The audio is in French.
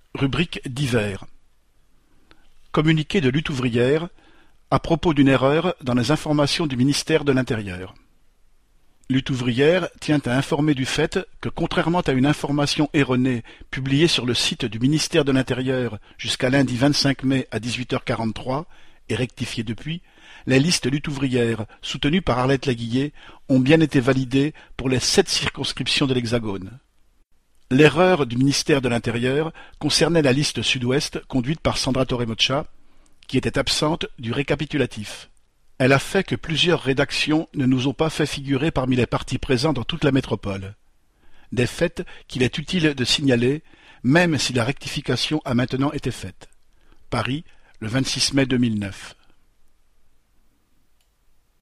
Rubrique divers. Communiqué de Lutte ouvrière à propos d'une erreur dans les informations du ministère de l'Intérieur. Lutte ouvrière tient à informer du fait que, contrairement à une information erronée publiée sur le site du ministère de l'Intérieur jusqu'à lundi 25 mai à 18h43, et rectifiée depuis, les listes Lutte ouvrière soutenues par Arlette Laguillet ont bien été validées pour les 7 circonscriptions de l'Hexagone. L'erreur du ministère de l'Intérieur concernait la liste Sud-Ouest conduite par Sandra Torremocha, qui était absente du récapitulatif. Elle a fait que plusieurs rédactions ne nous ont pas fait figurer parmi les partis présents dans toute la métropole. Des faits qu'il est utile de signaler, même si la rectification a maintenant été faite. Paris, le 26 mai 2009.